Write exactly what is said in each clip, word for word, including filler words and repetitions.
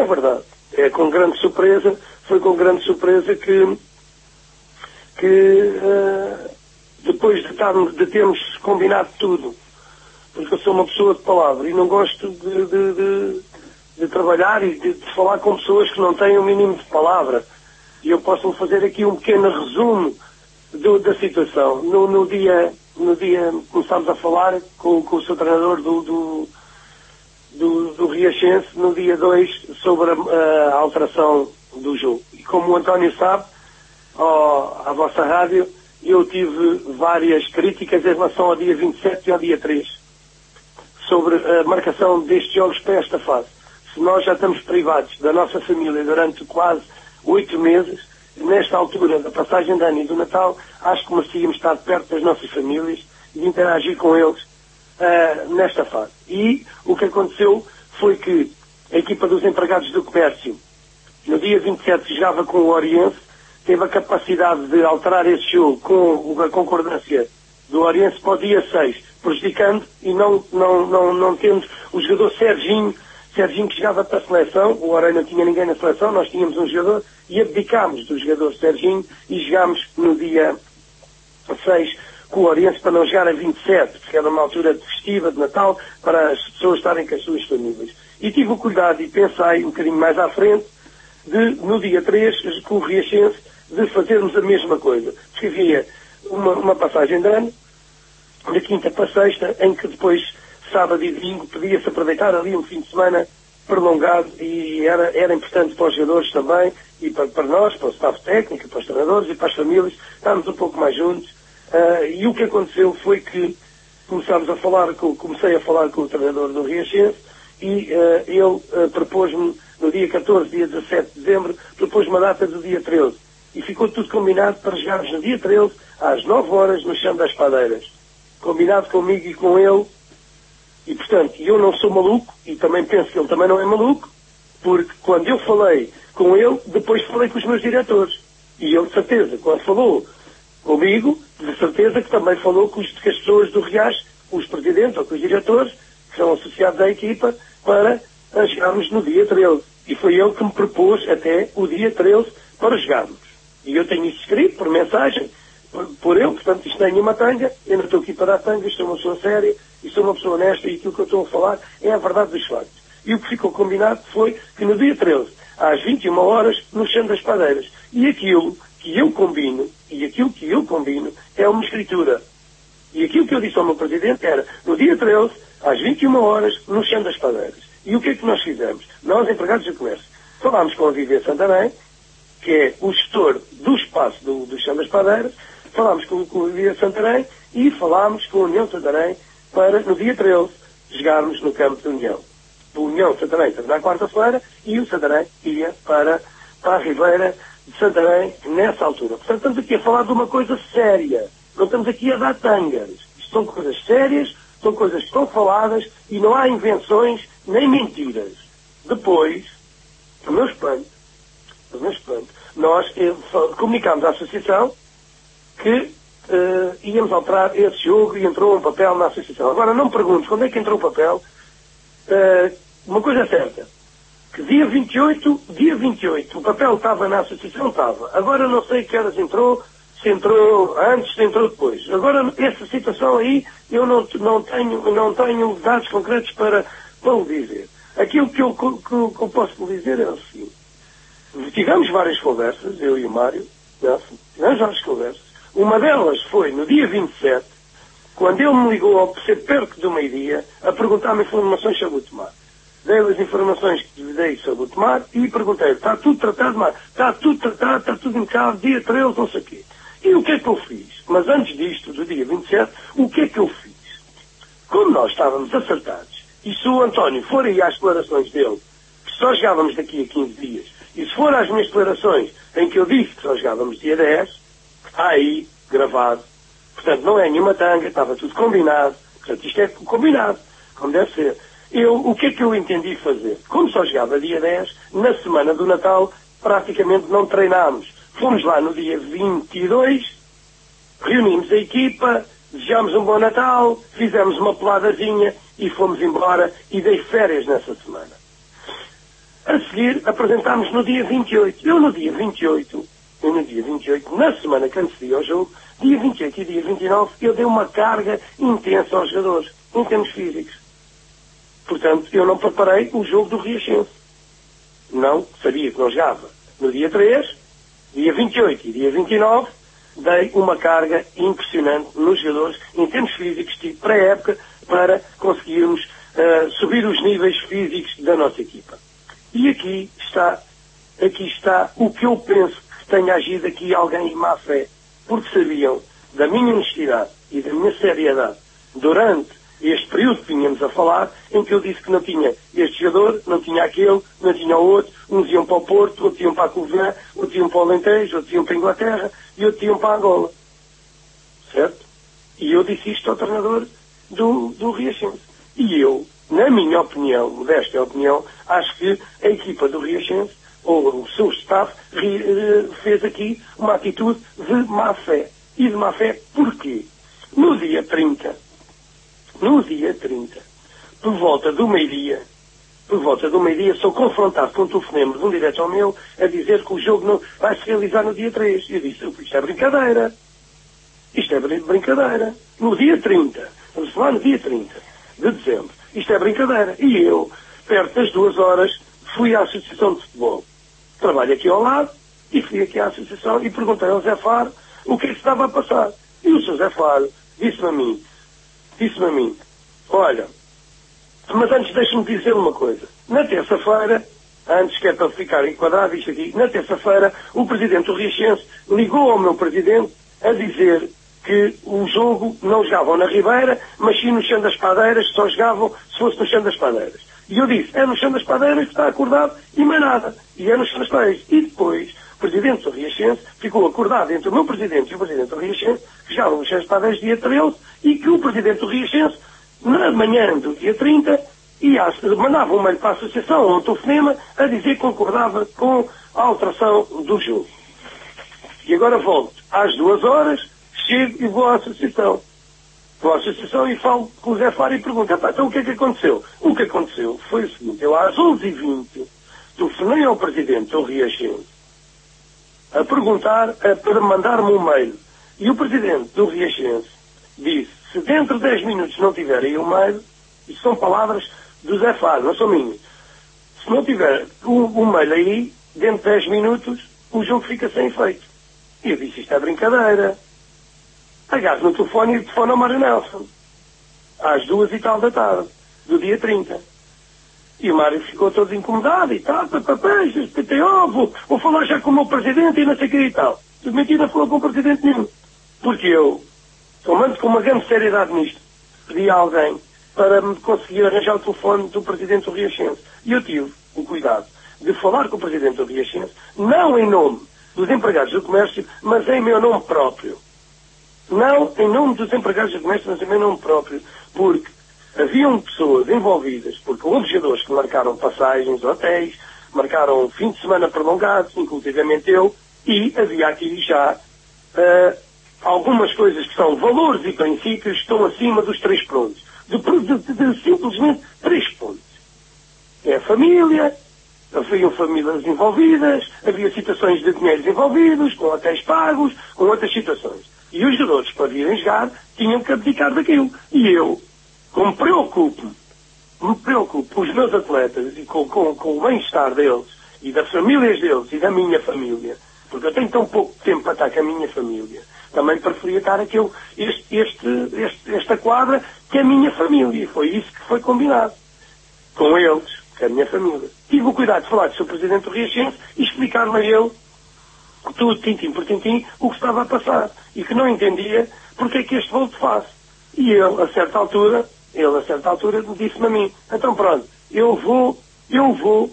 verdade. É com grande surpresa, foi com grande surpresa que, que uh, depois de, tarmos, de termos combinado tudo, porque eu sou uma pessoa de palavra e não gosto de, de, de, de trabalhar e de, de falar com pessoas que não têm o mínimo de palavra. E eu posso fazer aqui um pequeno resumo do, da situação. No, no dia, no dia começámos a falar com, com o seu treinador do, do, do, do Riachense, no dia dois, sobre a, a alteração do jogo. E como o António sabe, ó, à vossa rádio, eu tive várias críticas em relação ao dia vinte e sete e ao dia três, sobre a marcação destes jogos para esta fase. Se nós já estamos privados da nossa família durante quase oito meses, nesta altura da passagem de ano e do Natal, acho que merecíamos estar perto das nossas famílias e interagir com eles uh, nesta fase. E o que aconteceu foi que a equipa dos empregados do comércio, no dia vinte e sete, jogava com o Oriense, teve a capacidade de alterar esse jogo com a concordância do Oriense para o dia seis, prejudicando e não, não, não, não tendo o jogador Serginho, Serginho que jogava para a seleção, o Orei não tinha ninguém na seleção, nós tínhamos um jogador e abdicámos do jogador Serginho e jogámos no dia seis com o Oriense para não jogar a vinte e sete, porque era uma altura festiva de Natal para as pessoas estarem com as suas famílias. E tive o cuidado e pensei um bocadinho mais à frente de, no dia três, com o Riachense, de fazermos a mesma coisa. Porque havia uma, uma passagem de ano, de quinta para sexta, em que depois, sábado e domingo, podia-se aproveitar ali um fim de semana prolongado e era, era importante para os jogadores também, e para, para nós, para o staff técnico, para os treinadores e para as famílias, estarmos um pouco mais juntos. Uh, e o que aconteceu foi que começámos a falar com, comecei a falar com o treinador do Riachense e uh, ele uh, propôs-me, no dia catorze, dia dezassete de dezembro, propôs-me uma data do dia treze. E ficou tudo combinado para jogarmos no dia treze, às nove horas, no Chão das Padeiras. Combinado comigo e com ele. E, portanto, eu não sou maluco, e também penso que ele também não é maluco, porque quando eu falei com ele, depois falei com os meus diretores. E ele, de certeza, quando falou comigo, de certeza que também falou com, os, com as pessoas do Riacho, com os presidentes ou com os diretores, que são associados à equipa, para jogarmos no dia treze. E foi ele que me propôs até o dia treze para jogarmos. E eu tenho isso escrito por mensagem, por, por eu, portanto, isto não é nenhuma tanga, eu não estou aqui para dar tanga, estou uma pessoa séria, e sou uma pessoa honesta, e aquilo que eu estou a falar é a verdade dos factos. E o que ficou combinado foi que no dia treze, às vinte e uma horas, no Chão das Padeiras. E aquilo que eu combino, e aquilo que eu combino, é uma escritura. E aquilo que eu disse ao meu presidente era, no dia treze, às vinte e uma horas, no Chão das Padeiras. E o que é que nós fizemos? Nós, empregados do comércio, falámos com a Viver Santarém, que é o gestor do espaço do, do Chão das Padeiras, falámos com, com o Viver Santarém e falámos com a União Santarém para, no dia treze, jogarmos no campo de União. O União Santarém estava na quarta-feira e o Santarém ia para, para a Ribeira de Santarém nessa altura. Portanto, estamos aqui a falar de uma coisa séria. Não estamos aqui a dar tangas. Isto são coisas sérias, são coisas que estão faladas e não há invenções nem mentiras. Depois, o meu espanto, o meu espanto, nós eh, comunicámos à associação que eh, íamos alterar esse jogo e entrou um papel na associação. Agora, não me perguntes quando é que entrou o papel. Eh, uma coisa é certa, que dia vinte e oito, dia vinte e oito, o papel estava na associação, estava. Agora não sei que horas entrou, se entrou antes, se entrou depois. Agora, essa situação aí, eu não, não, tenho, não tenho dados concretos para, para o dizer. Aquilo que eu, que, que eu posso lhe dizer é o seguinte. Tivemos várias conversas, eu e o Mário, não, tivemos várias conversas. Uma delas foi no dia vinte e sete, quando ele me ligou ao ser perto do meio-dia, a perguntar-me informações sobre o Tomar. Dei-lhe as informações que lhe dei sobre o Tomar e perguntei, está tudo tratado, Mário? Está tudo tratado, está tudo impecável, dia treze, não sei o quê. E o que é que eu fiz? Mas antes disto, do dia vinte e sete, o que é que eu fiz? Como nós estávamos acertados, e se o António for aí às declarações dele, que só jogávamos daqui a quinze dias, e se for às minhas declarações em que eu disse que só jogávamos dia dez, está aí, gravado. Portanto, não é nenhuma tanga, estava tudo combinado. Portanto, isto é combinado, como deve ser. Eu, o que é que eu entendi fazer? Como só jogava dia dez, na semana do Natal, praticamente não treinámos. Fomos lá no dia vinte e dois, reunimos a equipa, desejámos um bom Natal, fizemos uma peladazinha e fomos embora e dei férias nessa semana. A seguir, apresentámos no dia vinte e oito. Eu no dia vinte e oito, eu no dia vinte e oito, na semana que antecedia ao jogo, dia vinte e oito e dia vinte e nove, eu dei uma carga intensa aos jogadores, em termos físicos. Portanto, eu não preparei o jogo do Riachense. Não, sabia que não jogava. No dia três, dia vinte e oito e dia vinte e nove, dei uma carga impressionante nos jogadores, em termos físicos, tipo pré-época, para conseguirmos uh, subir os níveis físicos da nossa equipa. E aqui está, aqui está o que eu penso que tenha agido aqui alguém em má fé, porque sabiam da minha honestidade e da minha seriedade durante este período que vínhamos a falar, em que eu disse que não tinha este jogador, não tinha aquele, não tinha o outro, uns iam para o Porto, outros iam para a Covilhã, outros iam para o Alentejo, outros iam para a Inglaterra e outros iam para a Angola. Certo? E eu disse isto ao treinador do, do Riachense. E eu, na minha opinião, modesta opinião, acho que a equipa do Riachense, ou o seu staff, fez aqui uma atitude de má fé. E de má fé porquê? No dia trinta, no dia trinta, por volta do meio-dia, por volta do meio-dia, sou confrontado com um telefonema de um diretor meu a dizer que o jogo não vai se realizar no dia três. Eu disse, isto é brincadeira. Isto é brincadeira. No dia trinta, vamos falar no dia trinta de dezembro, isto é brincadeira. E eu, perto das duas horas, fui à Associação de Futebol. Trabalho aqui ao lado, e fui aqui à Associação e perguntei ao Zé Faro o que é que estava a passar. E o seu Zé Faro disse-me a mim, disse-me a mim, olha, mas antes deixe-me dizer uma coisa. Na terça-feira, antes que é para ficar enquadrado isto aqui, na terça-feira, o presidente do Riachense ligou ao meu presidente a dizer que o jogo não jogavam na Ribeira, mas sim no chão das Padeiras, só jogavam se fosse no chão das Padeiras. E eu disse, é no chão das Padeiras que está acordado e mais nada. E é no chão das Padeiras. E depois, o presidente do Riachense ficou acordado entre o meu presidente e o presidente do Riachense, que jogavam no chão das Padeiras dia treze, e que o presidente do Riachense, na manhã do dia trinta, ia, mandava um mail para a associação, ou um telefonema, a dizer que concordava com a alteração do jogo. E agora volto às duas horas, chego e vou à associação. Vou à associação e falo com o Zé Faro e pergunto, então o que é que aconteceu? O que aconteceu foi o seguinte, eu às onze e vinte telefonei ao presidente do Riachense a perguntar, a, para mandar-me um mail. E o presidente do Riachense disse, se dentro de dez minutos não tiver aí o mail, isto são palavras do Zé Faro, não são minhas. Se não tiver o, o mail aí, dentro de dez minutos, o jogo fica sem efeito. E eu disse, isto é brincadeira. Agarro no telefone e telefone ao Mário Nelson. Às duas e tal da tarde, do dia trinta. E o Mário ficou todo incomodado e tal, papapés, P T O, vou, vou falar já com o meu presidente e não sei o que e tal. De mentira, falou com o presidente nenhum. Porque eu, tomando com uma grande seriedade nisto, pedi a alguém para me conseguir arranjar o telefone do presidente do Riachense. E eu tive o cuidado de falar com o presidente do Riachense, não em nome dos empregados do comércio, mas em meu nome próprio. Não em nome dos empregados do comércio, mas em meu nome próprio. Porque haviam pessoas envolvidas, porque houve jogadores que marcaram passagens, hotéis, marcaram fim de semana prolongados, inclusivamente eu, e havia aqui já uh, algumas coisas que são valores e princípios que estão acima dos três pontos. De, de, de, de simplesmente três pontos. É a família, haviam famílias envolvidas, havia situações de dinheiros envolvidos, com hotéis pagos, com outras situações. E os jogadores, para virem jogar, tinham que abdicar daquilo. E eu, como preocupo, me preocupo com os meus atletas e com, com, com o bem-estar deles, e das famílias deles e da minha família, porque eu tenho tão pouco tempo para estar com a minha família, também preferia estar aqui este, este, este, esta quadra que é a minha família. E foi isso que foi combinado. Com eles, que é a minha família. Tive o cuidado de falar com o seu presidente do Riachense e explicar-me a ele tudo, tintim por tintim, o que estava a passar. E que não entendia porque é que este volto faz. E ele, a certa altura, ele, a certa altura, disse-me a mim, então pronto, eu vou, eu vou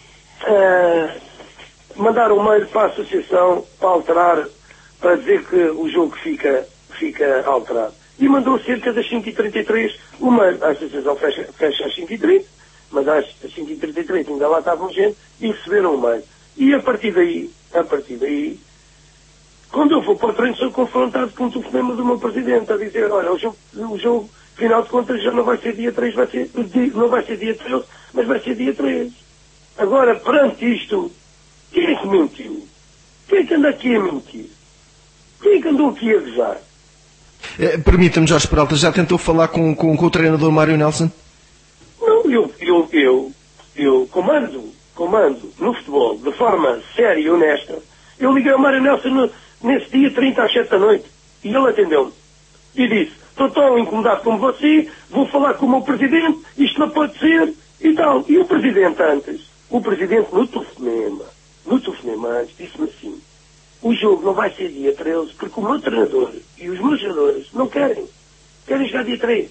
uh, mandar um mail para a associação para alterar, para dizer que o jogo fica, fica alterado. E mandou cerca das cinco e trinta e três o mail. A associação fecha, fecha às cinco e trinta, mas às cinco e trinta e três ainda lá estavam gente e receberam o mail. E a partir daí, a partir daí, quando eu vou para o treino, sou confrontado com o telefonema do meu presidente a dizer, olha, o jogo, o jogo, final de contas, já não vai ser dia três, vai ser, não vai ser dia treze, mas vai ser dia três. Agora, perante isto, quem é que mentiu? Quem é que anda aqui a mentir? Quem é que andou aqui a gozar? Eh, Permita-me, Jorge Peralta, já tentou falar com, com, com o treinador Mário Nelson? Não, eu, eu, eu, eu comando, comando no futebol de forma séria e honesta. Eu liguei ao Mário Nelson no, nesse dia trinta às sete da noite e ele atendeu-me. E disse, estou tão incomodado como você, vou falar com o meu presidente, isto não pode ser, e tal. E o presidente antes, o presidente no telefonema, no telefonema antes, disse-me assim, o jogo não vai ser dia treze, porque o meu treinador e os meus jogadores não querem. Querem jogar dia três.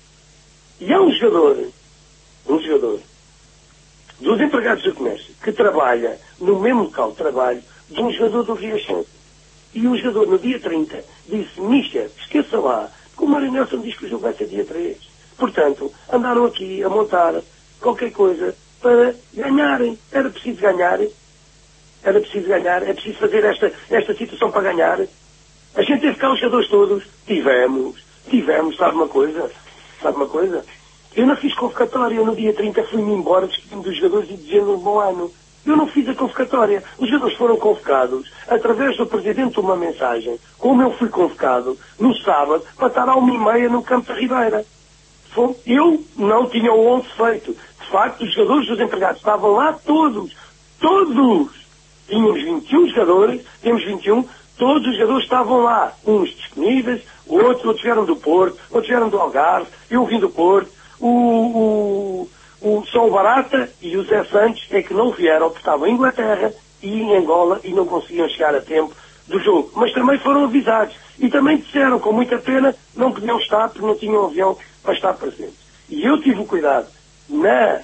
E há um jogador, um jogador, dos empregados do comércio, que trabalha no mesmo local de trabalho de um jogador do Riachense. E o jogador, no dia trinta, disse, Mister, esqueça lá, que o Mário Nelson diz que o jogo vai ser dia três. Portanto, andaram aqui a montar qualquer coisa para ganharem. Era preciso ganhar. Era preciso ganhar. É preciso fazer esta, esta situação para ganhar. A gente teve cá os jogadores todos. Tivemos. Tivemos. Sabe uma coisa? Sabe uma coisa? Eu não fiz convocatória. Eu, no dia trinta, fui-me embora despedindo dos jogadores e dizendo um bom ano. Eu não fiz a convocatória. Os jogadores foram convocados através do Presidente de uma mensagem, como eu fui convocado no sábado, para estar à uma e meia no campo da Ribeira. Eu não tinha o onze feito. De facto, os jogadores dos empregados estavam lá todos. Todos! Tínhamos vinte e um jogadores, temos vinte e um, todos os jogadores estavam lá. Uns disponíveis, outros, outros vieram do Porto, outros vieram do Algarve, eu vim do Porto, o... o O São Barata e o Zé Santos é que não vieram, porque estavam em Inglaterra e em Angola e não conseguiam chegar a tempo do jogo. Mas também foram avisados. E também disseram, com muita pena, não podiam estar porque não tinham avião para estar presentes. E eu tive o cuidado, na,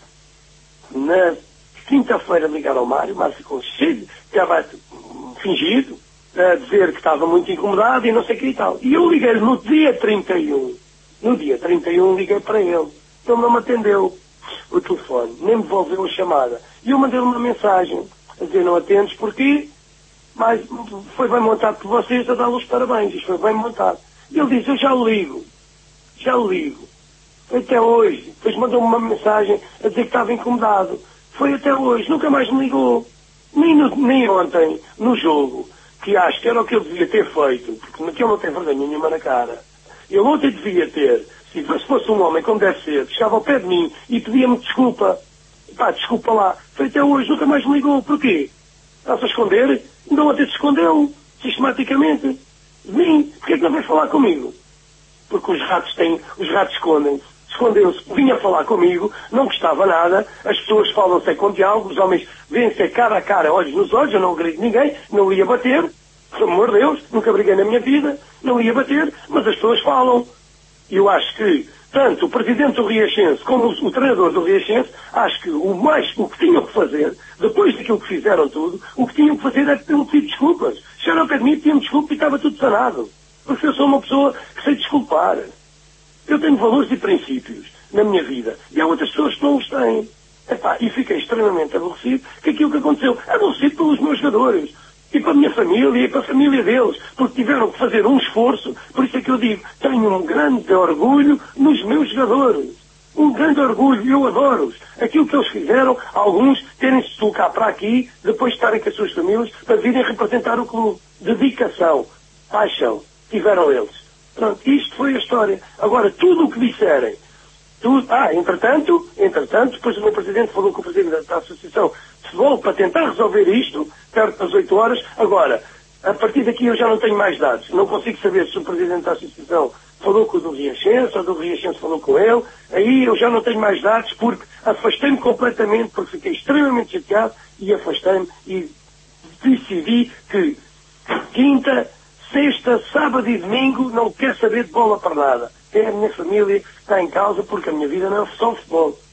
na quinta-feira, de ligar ao Mário, o Mário ficou cheio, estava fingido, a dizer que estava muito incomodado e não sei o que e tal. E eu liguei-lhe no dia trinta e um. No dia trinta e um liguei para ele. Ele não me atendeu o telefone, nem me devolveu a chamada. E eu mandei-lhe uma mensagem a dizer, não atendes, porquê? Mas foi bem montado por vocês a dar-lhe os parabéns. Isto foi bem montado. E ele disse, eu já o ligo. Já o ligo. Foi até hoje. Depois mandou-me uma mensagem a dizer que estava incomodado. Foi até hoje. Nunca mais me ligou. Nem, no, nem ontem, no jogo, que acho que era o que ele devia ter feito, porque naquele não tem vergonha nenhuma na cara. Ele ontem devia ter, se fosse um homem como deve ser, chegava ao pé de mim e pedia-me desculpa. Pá, desculpa lá. Foi até hoje, nunca mais me ligou. Porquê? Está-se a esconder? Não até se escondeu, sistematicamente. De mim. Porquê é que não veio falar comigo? Porque os ratos têm, os ratos escondem-se. Escondeu-se, vinha falar comigo, não gostava nada, as pessoas falam-se com diálogo, os homens vêm-se cara a cara, olhos nos olhos, eu não grito ninguém, não ia bater, pelo amor de Deus, nunca briguei na minha vida, não ia bater, mas as pessoas falam. E eu acho que, tanto o presidente do Riachense como o, o treinador do Riachense, acho que o mais, o que tinham que fazer, depois daquilo que fizeram tudo, o que tinham que fazer é pedir desculpas. Chegaram ao pé de mim, pediam desculpa e estava tudo sanado. Porque eu sou uma pessoa que sei desculpar. Eu tenho valores e princípios na minha vida. E há outras pessoas que não os têm. Epá, e fiquei extremamente aborrecido com aquilo que aconteceu. Aborrecido pelos meus jogadores. E para a minha família e para a família deles. Porque tiveram que fazer um esforço. Por isso é que eu digo, tenho um grande orgulho nos meus jogadores. Um grande orgulho. Eu adoro-os. Aquilo que eles fizeram, alguns terem-se deslocar para aqui, depois de estarem com as suas famílias, para virem representar o clube. Dedicação. Paixão. Tiveram eles. Pronto, isto foi a história. Agora, tudo o que disserem, tudo, ah, entretanto, entretanto, depois o meu presidente falou com o presidente da Associação de Futebol para tentar resolver isto, perto das oito horas. Agora, a partir daqui eu já não tenho mais dados. Não consigo saber se o presidente da Associação falou com o do Riachense, ou do Riachense falou com ele. Aí eu já não tenho mais dados porque afastei-me completamente, porque fiquei extremamente chateado e afastei-me e decidi que quinta, sexta, sábado e domingo não quero saber de bola para nada. É a minha família que está em causa porque a minha vida não é só futebol.